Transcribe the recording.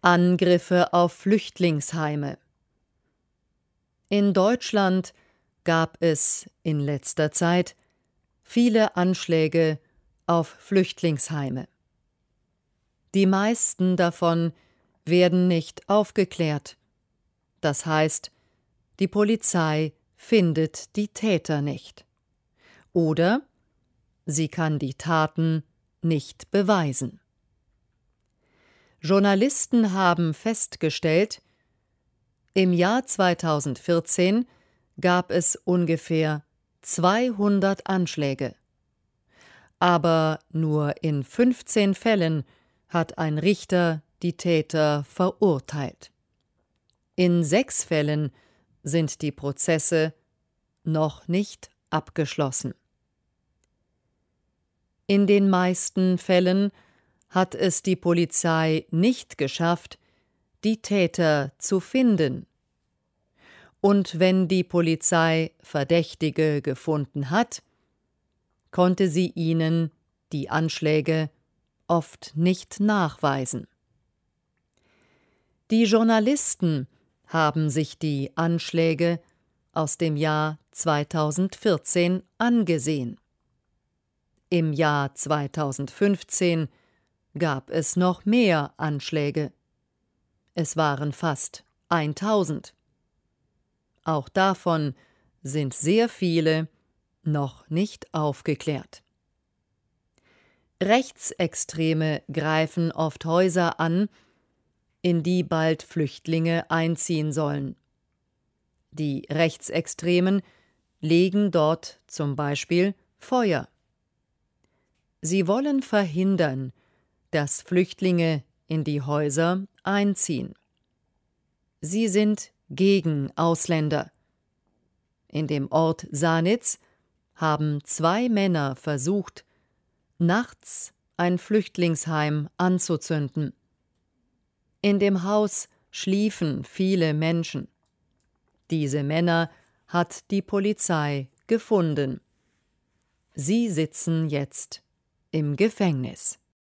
Angriffe auf Flüchtlingsheime. In Deutschland gab es in letzter Zeit viele Anschläge auf Flüchtlingsheime. Die meisten davon werden nicht aufgeklärt. Das heißt, die Polizei findet die Täter nicht. Oder sie kann die Taten nicht beweisen. Journalisten haben festgestellt, im Jahr 2014 gab es ungefähr 200 Anschläge. Aber nur in 15 Fällen hat ein Richter die Täter verurteilt. In 6 Fällen sind die Prozesse noch nicht abgeschlossen. In den meisten Fällen hat es die Polizei nicht geschafft, die Täter zu finden. Und wenn die Polizei Verdächtige gefunden hat, konnte sie ihnen die Anschläge oft nicht nachweisen. Die Journalisten haben sich die Anschläge aus dem Jahr 2014 angesehen. Im Jahr 2015 gab es noch mehr Anschläge. Es waren fast 1000. Auch davon sind sehr viele noch nicht aufgeklärt. Rechtsextreme greifen oft Häuser an, in die bald Flüchtlinge einziehen sollen. Die Rechtsextremen legen dort zum Beispiel Feuer. Sie wollen verhindern, dass Flüchtlinge in die Häuser einziehen. Sie sind gegen Ausländer. In dem Ort Sanitz haben 2 Männer versucht, nachts ein Flüchtlingsheim anzuzünden. In dem Haus schliefen viele Menschen. Diese Männer hat die Polizei gefunden. Sie sitzen jetzt im Gefängnis.